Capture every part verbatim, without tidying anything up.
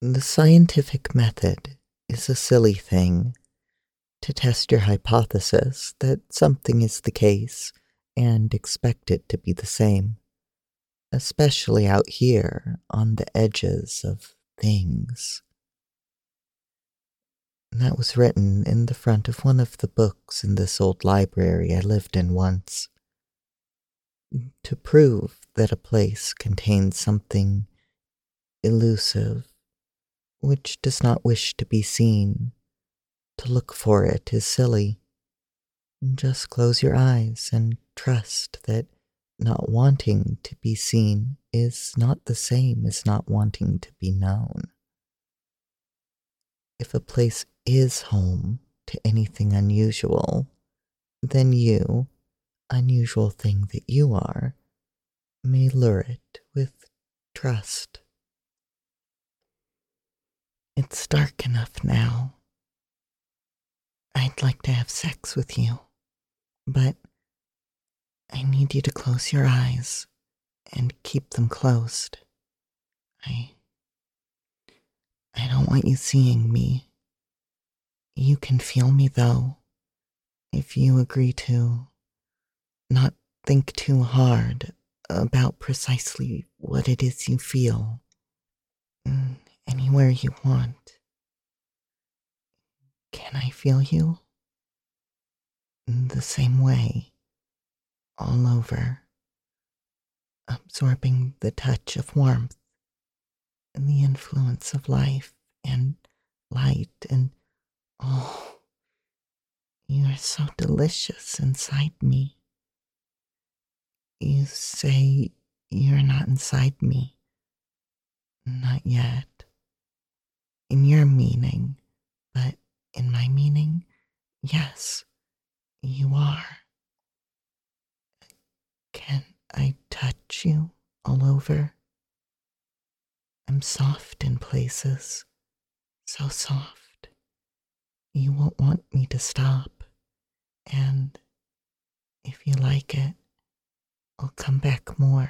The scientific method is a silly thing to test your hypothesis that something is the case and expect it to be the same, especially out here on the edges of things. That was written in the front of one of the books in this old library I lived in once. To prove that a place contains something elusive, which does not wish to be seen, to look for it is silly. Just close your eyes and trust that not wanting to be seen is not the same as not wanting to be known. If a place is home to anything unusual, then you, unusual thing that you are, may lure it with trust. It's dark enough now. I'd like to have sex with you, but I need you to close your eyes and keep them closed. I I don't want you seeing me. You can feel me though, if you agree to not think too hard about precisely what it is you feel. Mm, Anywhere you want. Can I feel you? In the same way, all over, absorbing the touch of warmth and the influence of life and light and oh, you are so delicious inside me. You say you're not inside me. Not yet. In your meaning, but in my meaning, yes, you are. Can I touch you all over? I'm soft in places, so soft. You won't want me to stop, and if you like it, I'll come back more.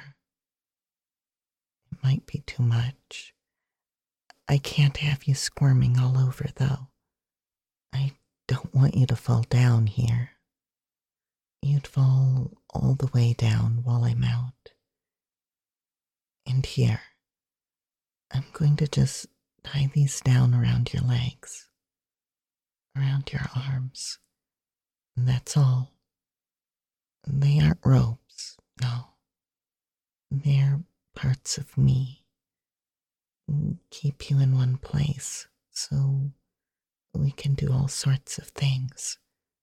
It might be too much. I can't have you squirming all over, though. I don't want you to fall down here. You'd fall all the way down while I'm out. And here, I'm going to just tie these down around your legs, around your arms. And that's all. They aren't ropes, no. They're parts of me. Keep you in one place so we can do all sorts of things.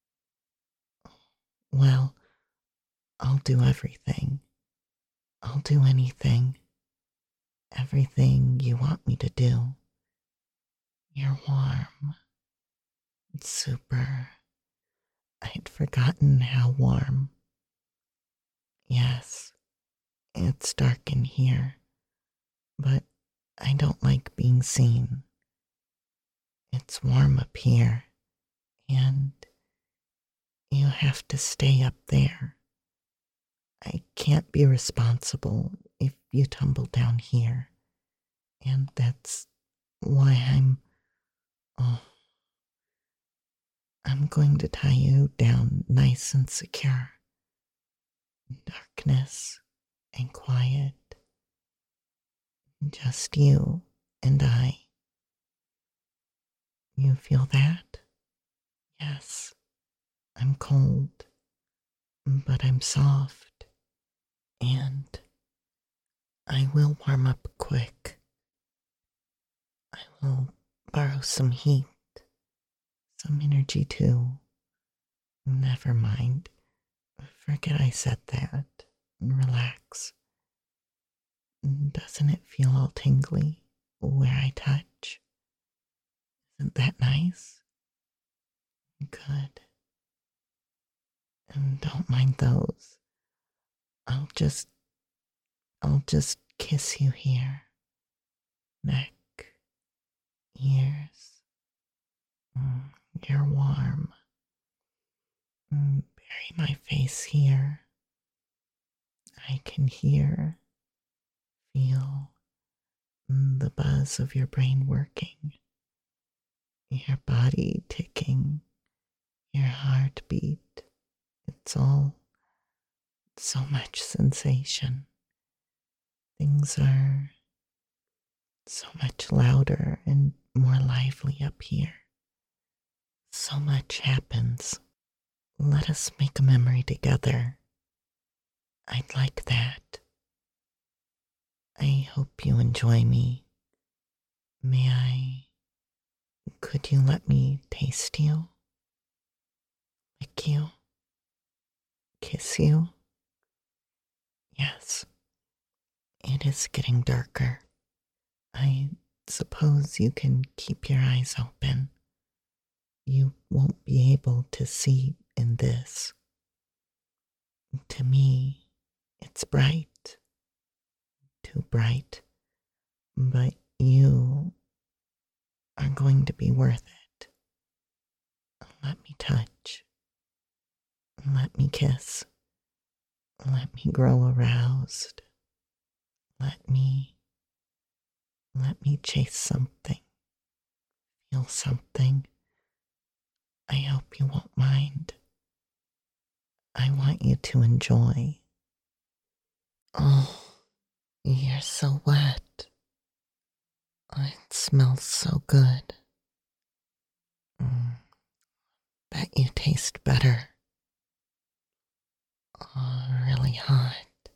Well, I'll do everything. I'll do anything. Everything you want me to do. You're warm. Super. I'd forgotten how warm. Yes, it's dark in here, but I don't like being seen. It's warm up here, and you have to stay up there. I can't be responsible if you tumble down here, and that's why I'm. Oh, I'm going to tie you down nice and secure. Darkness and quiet. Just you and I. You feel that? Yes. I'm cold, but I'm soft, and I will warm up quick. I will borrow some heat, some energy too. Never mind. Forget I said that. Relax. Doesn't it feel all tingly where I touch? Isn't that nice? Good. And don't mind those. I'll just, I'll just kiss you here. Neck, ears. Mm, you're warm. Mm, bury my face here. I can hear, feel the buzz of your brain working, your body ticking, your heartbeat. It's all so much sensation. Things are so much louder and more lively up here. So much happens. Let us make a memory together. I'd like that. I hope you enjoy me. May I? Could you let me taste you? Lick you? Kiss you? Yes. It is getting darker. I suppose you can keep your eyes open. You won't be able to see in this. To me, it's bright. Too bright. But you are going to be worth it. Let me touch. Let me kiss. Let me grow aroused. Let me, let me chase something. Feel something. I hope you won't mind. I want you to enjoy. Oh, you're so wet. It smells so good. Mm, bet you taste better. Oh, really hot.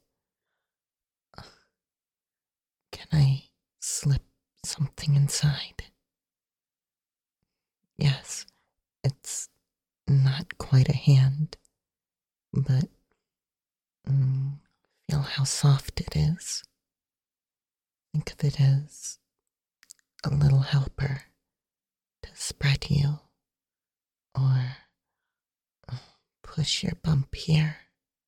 Can I slip something inside? Yes, it's not quite a hand, but mm, feel how soft it is. Think of it as a little helper to spread you or uh, push your bump here.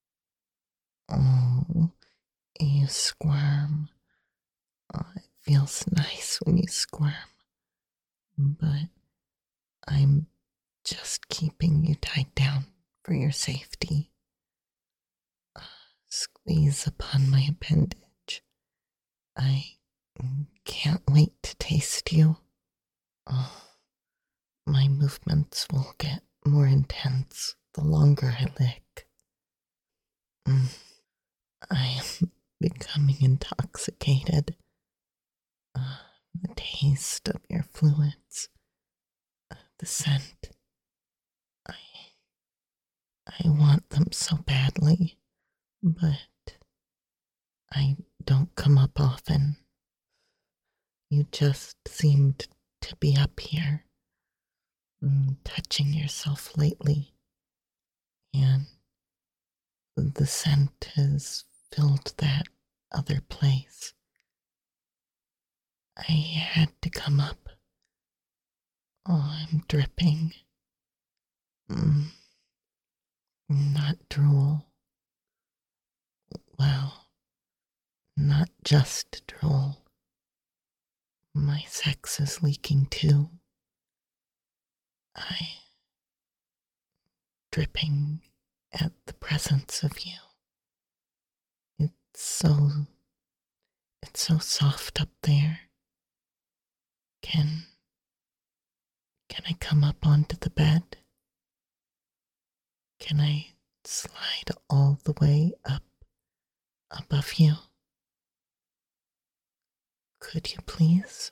Oh, you squirm. Oh, it feels nice when you squirm, but I'm just keeping you tied down for your safety. Uh, squeeze upon my appendage. I can't wait to taste you. Oh, my movements will get more intense the longer I lick. Mm, I am becoming intoxicated. Uh, the taste of your fluids, uh, the scent. I, I want them so badly, but I don't come up often. You just seemed to be up here, mm, touching yourself lately, and the scent has filled that other place. I had to come up. Oh, I'm dripping. Mm, not drool. Well, not just drool. My sex is leaking too. I dripping at the presence of you. It's so it's so soft up there. Can can I come up onto the bed? Can I slide all the way up above you? Could you please?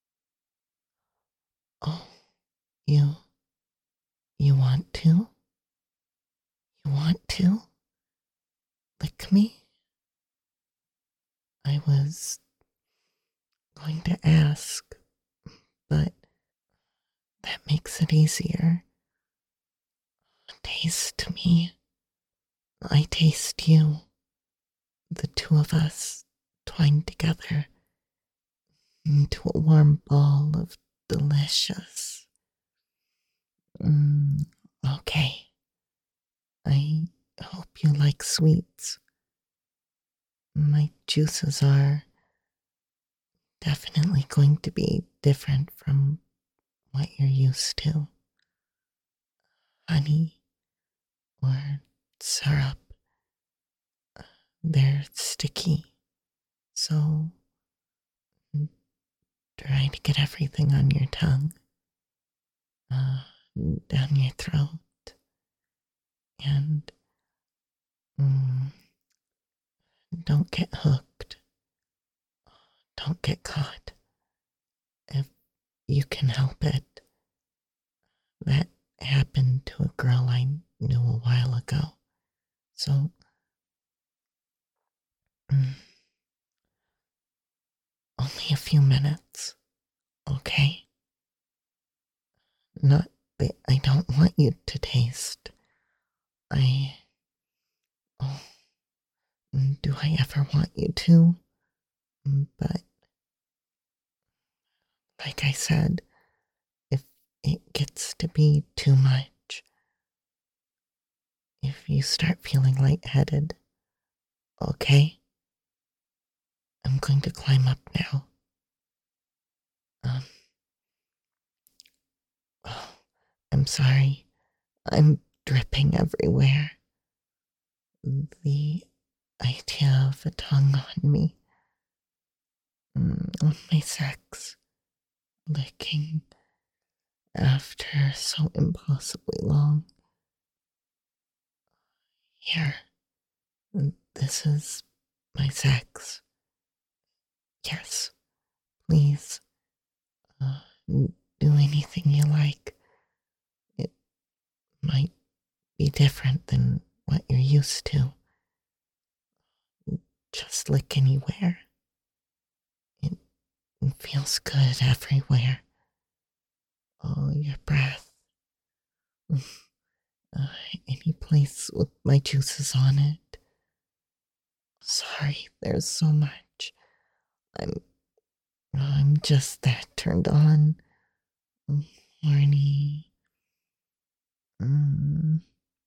Oh, you you want to? You want to lick me? I was going to ask, but that makes it easier. Taste me. I taste you. The two of us twined together into a warm ball of delicious. Mm, okay. I hope you like sweets. My juices are definitely going to be different from what you're used to. Honey or syrup, they're sticky, so try to get everything on your tongue, uh, down your throat, and mm, don't get hooked. Don't get caught. If you can help it. That happened to a girl I knew a while ago. So, mm, only a few minutes, okay? Not that I don't want you to taste. I. Oh, do I ever want you to? But, like I said, if it gets to be too much, if you start feeling lightheaded, okay? I'm going to climb up now. Um. Oh, I'm sorry. I'm dripping everywhere. The idea of a tongue on me, mm, on my sex, licking after so impossibly long. Here, this is my sex. Yes, please, uh, do anything you like. It might be different than what you're used to. Just lick anywhere. It, it feels good everywhere. Oh, your breath. Uh, any place with my juices on it. Sorry, there's so much. I'm I'm just that turned on. Horny. Mm.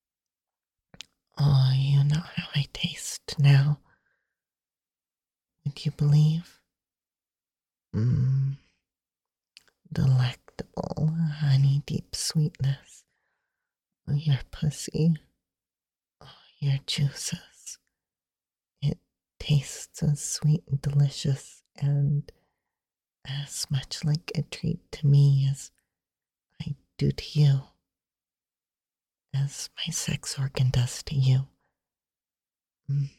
Oh, you know how I taste now. Would you believe? Mmm. Delectable, honey deep sweetness. Oh, your pussy. Oh, your juices. It tastes as sweet and delicious and as much like a treat to me as I do to you, as my sex organ does to you. Mm.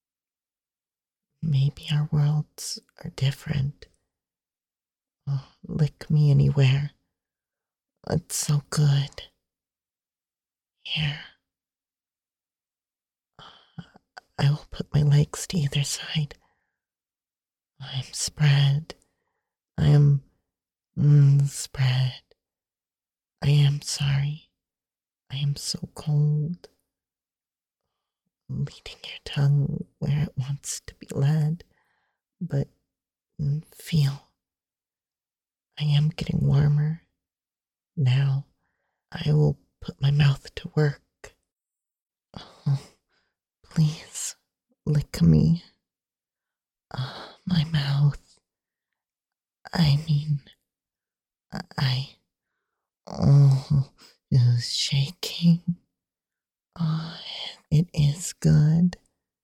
Maybe our worlds are different. Oh, lick me anywhere. It's so good. Here. I will put my legs to either side. I'm spread. I am mm, spread. I am sorry. I am so cold. Leading your tongue where it wants to be led, but mm, feel. I am getting warmer. Now I will put my mouth to work. Oh, please lick me. Uh, my mouth. I mean, I. Oh, is shaking. Oh, it is good.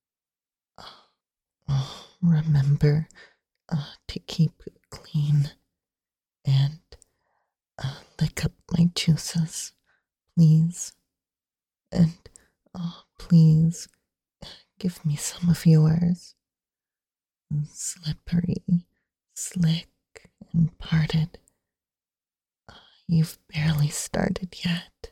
Oh, remember uh, to keep it clean and uh, lick up my juices, please. And oh, please give me some of yours. Slippery, slick, and parted. You've barely started yet.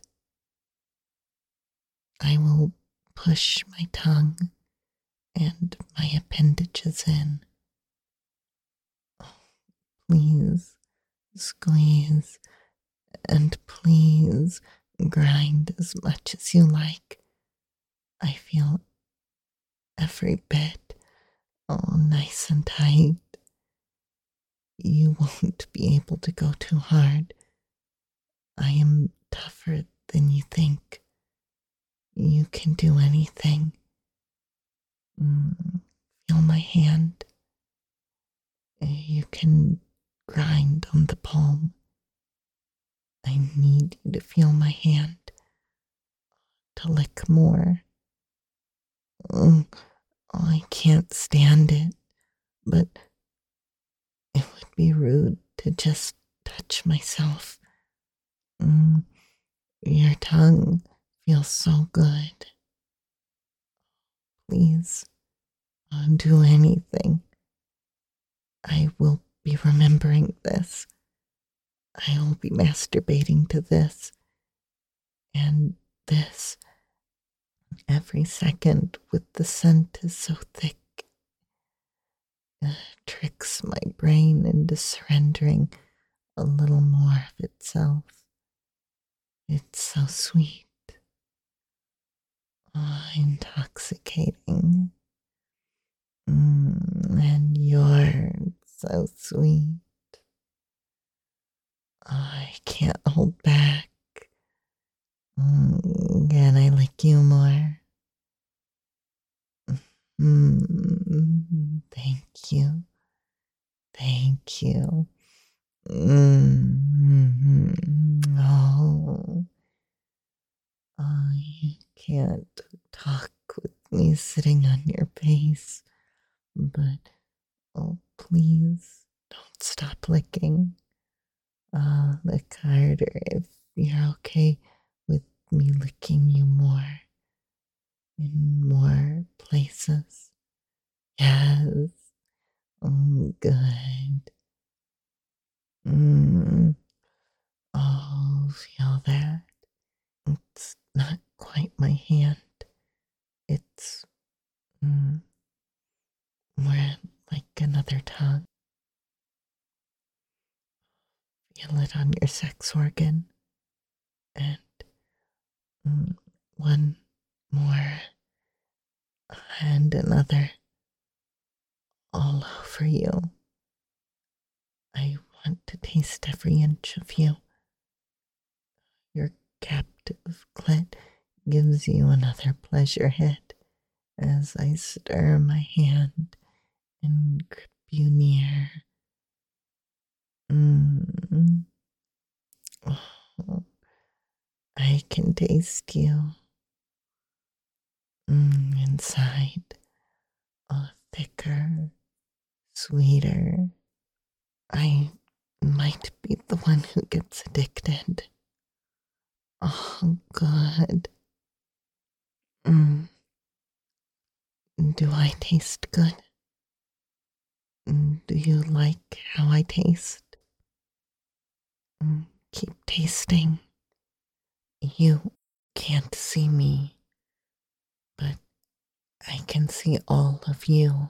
I will push my tongue and my appendages in. Oh, please squeeze and please grind as much as you like. I feel every bit all nice and tight. You won't be able to go too hard. I am tougher than you think. You can do anything. Mm, feel my hand. You can grind on the palm. I need you to feel my hand to lick more. Mm, I can't stand it, but it would be rude to just touch myself. Mm, your tongue feels so good. Please, uh, do anything. I will be remembering this. I'll be masturbating to this and this every second with the scent is so thick. It tricks my brain into surrendering a little more of itself. It's so sweet. Oh, intoxicating. Mm, and you're so sweet. Oh, I can't hold back. Mm, can I lick you more? Mm, thank you. Thank you. Mm, oh, I can't talk with me sitting on your face, but oh, please don't stop licking. Uh, lick harder if you're okay with me licking you more in more places. Yes. Oh, good. Mm. Oh, feel that. It's not quite my hand. It's mm, more like another tongue. Feel it on your sex organ. And mm, one more and another all over you. I want to taste every inch of you. Your captive clit gives you another pleasure hit as I stir my hand and grip you near. Mm. Oh, I can taste you mm, inside, a thicker, sweeter. I might be the one who gets addicted. Oh, good. Mm. Do I taste good? Mm, do you like how I taste? Mm, keep tasting. You can't see me, but I can see all of you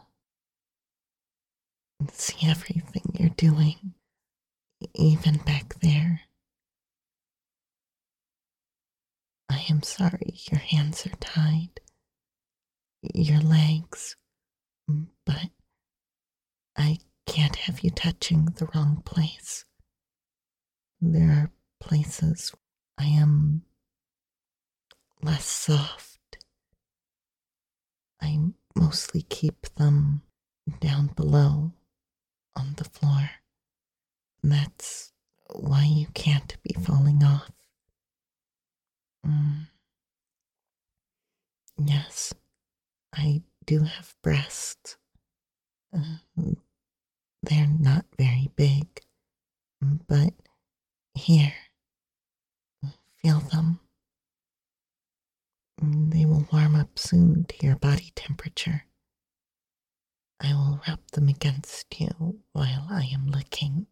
and see everything you're doing, even back there. I am sorry your hands are tied, your legs, but I can't have you touching the wrong place. There are places I am less soft. I mostly keep them down below on the floor. That's why you can't be falling off. Mm, yes, I do have breasts. Uh, they're not very big, but here, feel them. Mm, they will warm up soon to your body temperature. I will rub them against you while I am licking.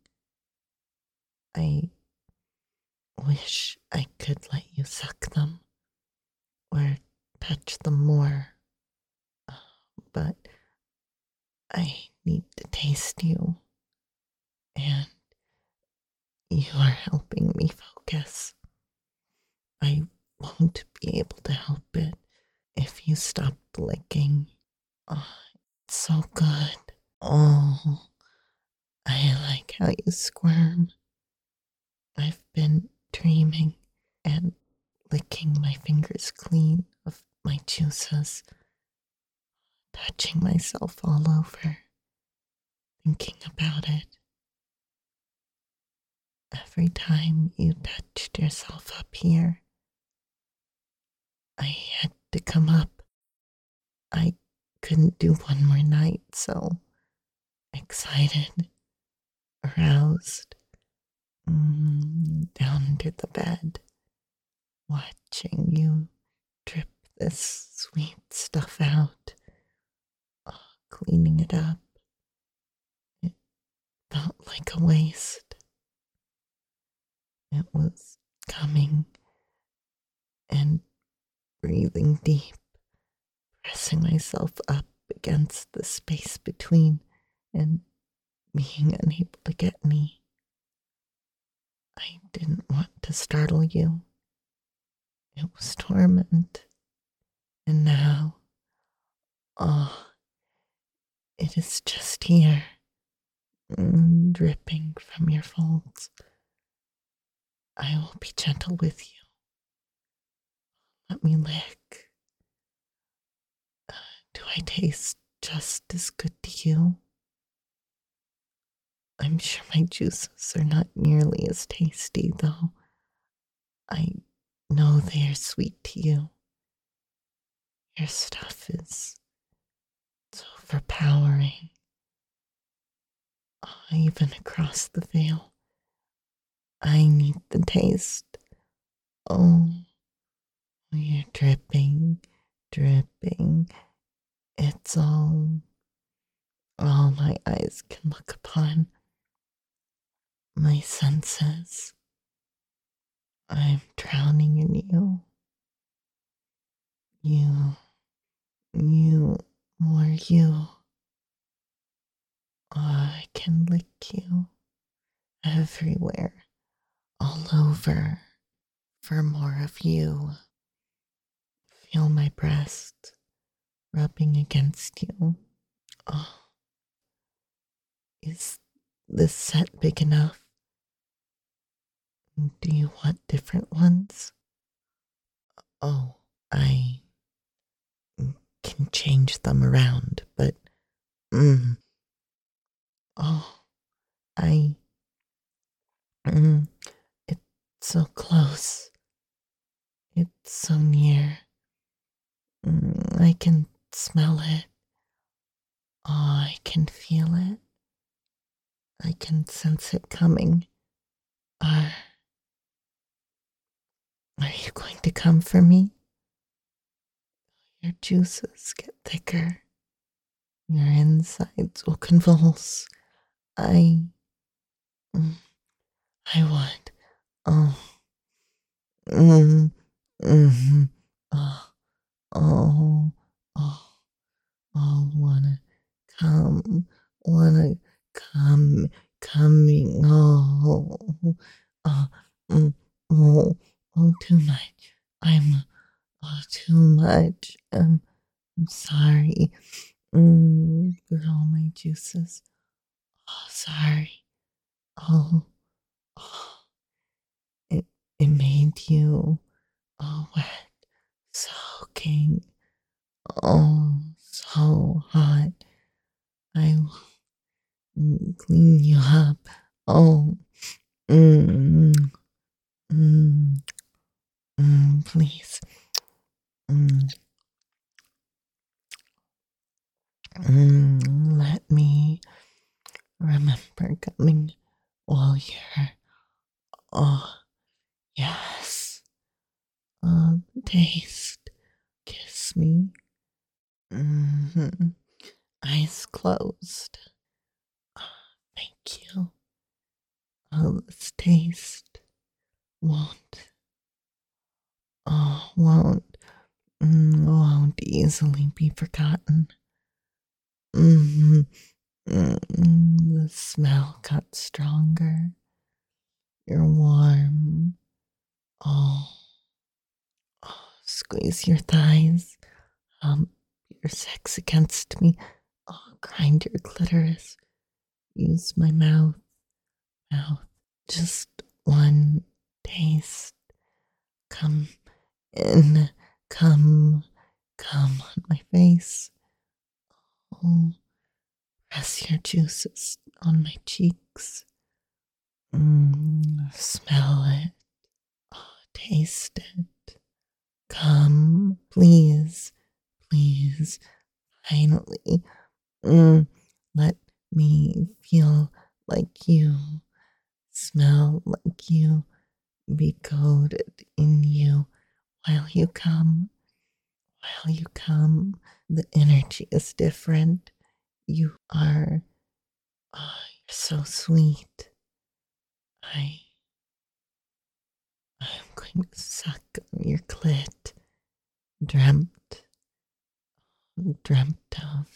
I wish I could let you suck them or touch them more, but I need to taste you, and you are helping me focus. I won't be able to help it if you stop licking. Oh, it's so good. Oh, I like how you squirm. I've been dreaming and licking my fingers clean of my juices, touching myself all over, thinking about it. Every time you touched yourself up here, I had to come up. I couldn't do one more night, so excited, aroused, mm, down under the bed, watching you drip this sweet stuff out, oh, cleaning it up. It felt like a waste. It was coming and breathing deep, pressing myself up against the space between and being unable to get any. I didn't want to startle you. It was torment. And now, oh, it is just here, mm, dripping from your folds. I will be gentle with you. Let me lick. Uh, do I taste just as good to you? I'm sure my juices are not nearly as tasty, though. I know they are sweet to you. Your stuff is so overpowering. Oh, even across the veil, I need the taste. Oh, you're dripping, dripping. It's all, all my eyes can look upon. My senses. I'm drowning in you. You, you, more you. Oh, I can lick you everywhere, all over, for more of you. Feel my breast rubbing against you. Oh, is this set big enough? Do you want different ones? Oh, I can change them around, but mm, oh, I mm, it's so close. It's so near. Mm, I can smell it. Oh, I can feel it. I can sense it coming. Are, are you going to come for me? Your juices get thicker. Your insides will convulse. I. mm, I want. Oh. Mm, mm, oh. Oh. Oh. Oh. Wanna come. Wanna come. Coming. Oh. Oh. Mm, oh. Oh. Too much. I'm. Oh. Too much. Um. I'm sorry. Mm, for all my juices. Oh, sorry. Oh, oh, it, it made you all wet, soaking. Oh, so hot. I will mm, clean you up. Oh, mm, mm, mm, please. Mm, mm, let me remember coming while you're. Oh, yes. Oh, taste. Kiss me. Mm-hmm. Eyes closed. Ah, thank you. Oh, this taste won't, oh, won't, mm, won't easily be forgotten. Mm-hmm. Mm-hmm. The smell got stronger. You're warm. Oh, oh, squeeze your thighs. Um, your sex against me. Oh, grind your clitoris. Use my mouth. Mouth. Just one taste. Come in. Come. Come on my face. Oh, press your juices on my cheeks. Mm, smell it. Oh, taste it. Come, please, please, finally. Mm, let me feel like you, smell like you, be coated in you while you come. While you come, the energy is different. You are, oh, you're so sweet. I, I'm going to suck on your clit, dreamt, dreamt of.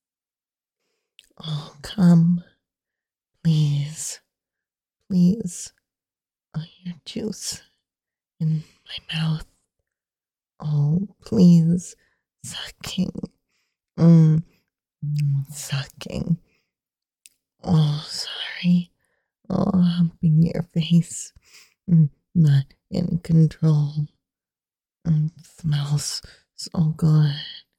Oh, come, please, please, oh, your juice in my mouth. Oh, please, sucking, mm, mm, sucking. Oh, sorry. Oh, humping your face. Mm, not in control. Mm, smells so good.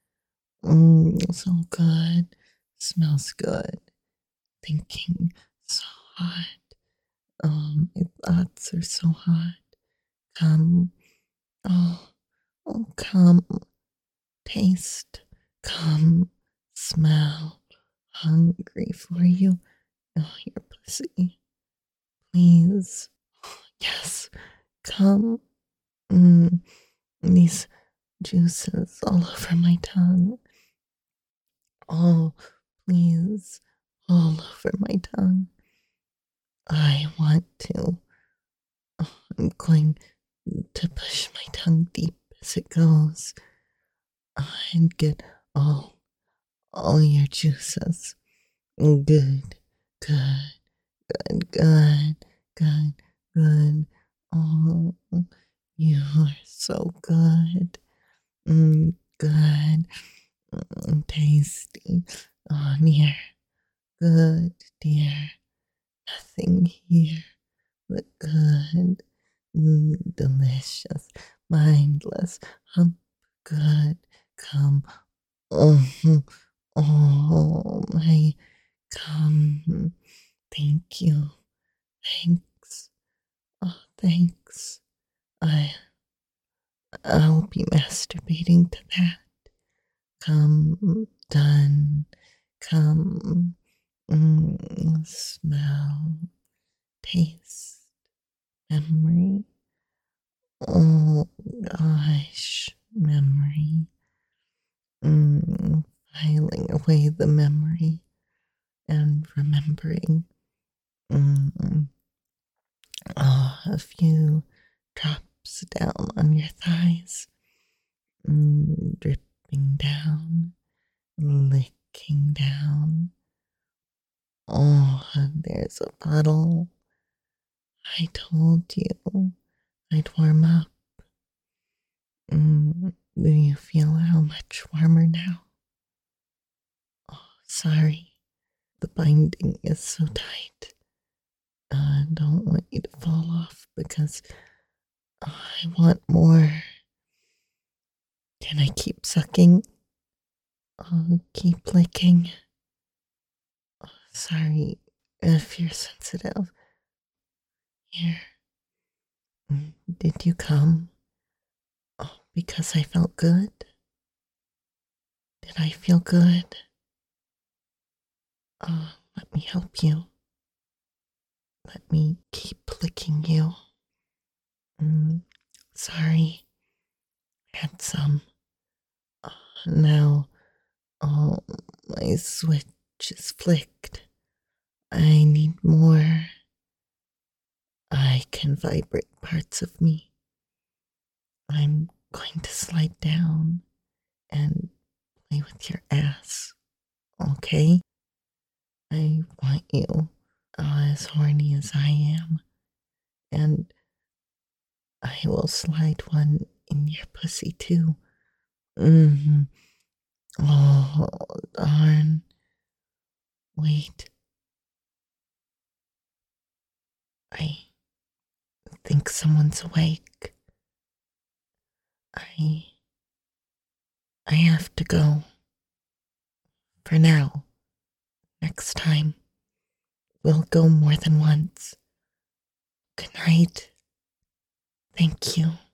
Mm, so good. Smells good. Thinking so hot. Oh, my thoughts are so hot. Come. Oh, oh, come. Taste. Come. Smell. Hungry for you. Oh, your pussy. Please. Yes. Come. Mm, these juices all over my tongue. Oh, please. All over my tongue. I want to. Oh, I'm going to push my tongue deep as it goes and get all, all your juices. Good, good, good, good, good, good. Oh, you are so good. Mm, good. Mm, tasty. Oh, dear. Good, dear. Nothing here but good. Mm, delicious. Mindless. Hump. Good. Come. Oh, oh, my. Come. Thank you. Thanks. Oh, thanks. I, I'll be masturbating to that. Come, done. Come, mm, smell, taste, memory. Oh gosh, memory. Mm, filing away the memory and remembering. Mm, oh, a few drops down on your thighs, mm, dripping down, licking down. Oh, there's a puddle. I told you I'd warm up. Mm, do you feel how much warmer now? Oh, sorry. The binding is so tight. I don't want you to fall off because I want more. Can I keep sucking? Oh, keep licking. Oh, sorry if you're sensitive. Here. Mm, did you come? Oh, because I felt good? Did I feel good? Oh, let me help you. Let me keep licking you. Mm, sorry. Had some. Uh, now, oh, my switch is flicked. I need more. I can vibrate parts of me. I'm going to slide down and play with your ass. Okay? I want you uh, as horny as I am. And I will slide one in your pussy too. Mm-hmm. Oh, darn. Wait. I think someone's awake. I. I have to go. For now. Next time, we'll go more than once. Good night. Thank you.